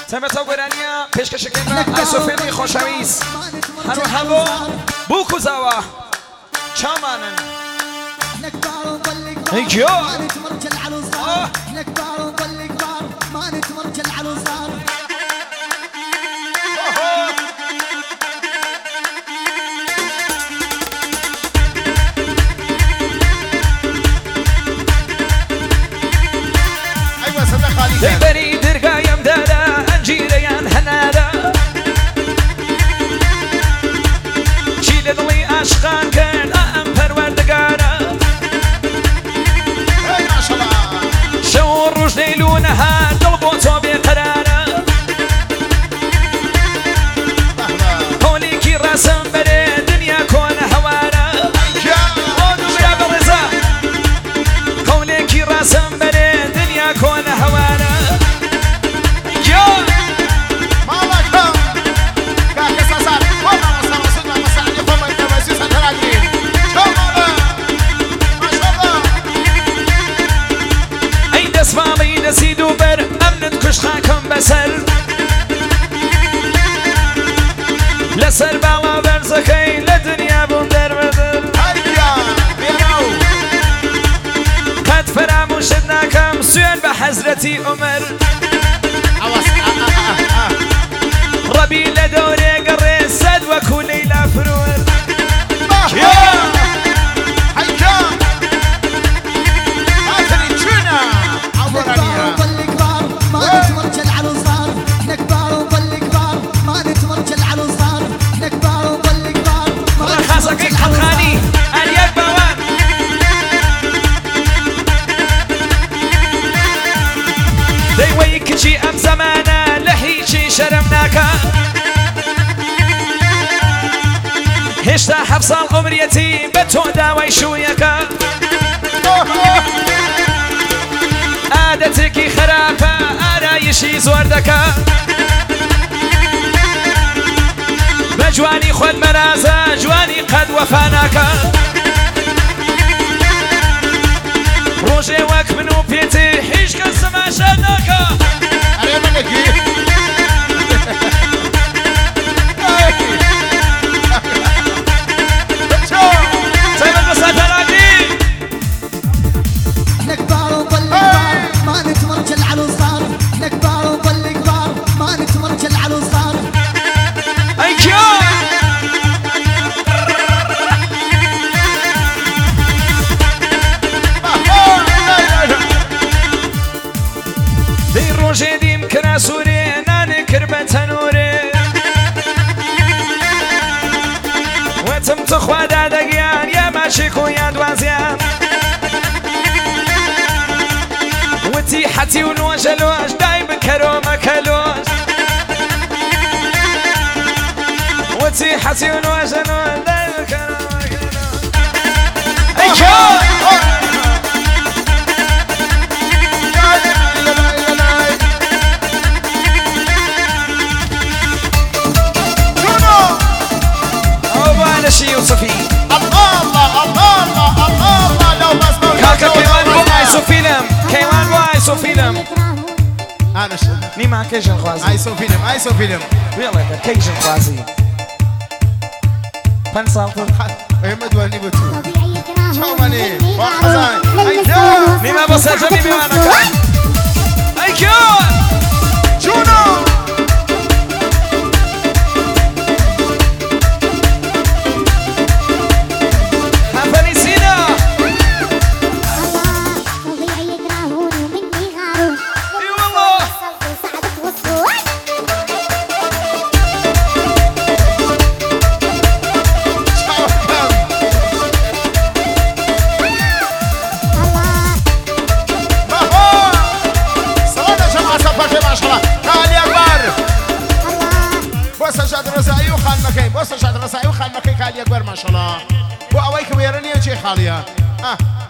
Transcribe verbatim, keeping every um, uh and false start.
سەمەتە گۆرانیە پێشکەشەکەمە ئایسۆفێڵی خۆشەویست هەروەها بۆ بووک و زاوە چامانن هیچۆ دەیبەری دەرگایم دارە ئەنجیرەیان هەنارە چی لە دڵی عاشقان کرد ئەم پەروەردگارە شەو و ڕۆژ لەیل و نەهار دڵ بۆ تۆ بێقەرارە هەولێکی ڕاسم بەرێ دنیا کۆنە هەوارە دوورا بەڕێزە هەولێکی ڕاسم بەرێ دنیا کۆنە هەوارە دەسماڵی دەسی دووبەر ئەمنت کوش خاکەم بەسەر لەسەر باڵا بەرزەکەی لە دنیا بووم دەربەدەر قەت فەراموشت ناکەم سوێن بە حەزرەتی عومەر ڕەبی لە دەورێ گەڕێ سەد وەکو لەیلا فرۆر دەیوەی کچی ئەم زەمانە لە هیچی شەرم ناکە هێشتا حەف ساڵ عومریەتی بە تۆ داوای شوویەکە عادەتێکی خراپە ئارایشی زۆر دەکە بە جوانی خۆت مەرازە جوانی قەد وەفا ناکە ڕۆژێ وەک من و پێتی هیچ کەس تەماشا ناکە سەیبەت بە سەتەراگری نكبار وبالكبار ما نتمرجل على الصار نكبار وبالكبار ما نتمرجل على الصار أيكيو دەی ڕۆژێ دیم کرا سوورێ نانێ کرد بە تەنۆرێ وەتم تخوا دادەگیان یا ماچێک و یا دوازیان وتی حەتی و نۆژە لۆژ دای بکەرۆ مەکەلۆژ وتی حەتی و نۆژە لۆژ دای بکەرۆ مەکەلۆژ ئەیکۆ يوسفي الله الله الله الله الله لو بس كاكا كيوان وايس وفيلم كيوان وايس وفيلم انا شو ني مع كيجن خوازي ايس وفيلم ايس وفيلم يلا كيجن خوازي فن صالتو احمد ولي بتو شو ماني وخزان ني ما بس جميل وانا ايكو جونو بۆ سەجاد ڕزایی و خانمەکەی کالی ئەکبەر ماشەڵڵا بۆ ئەوەی کە وێرە نییە جێ خاڵیە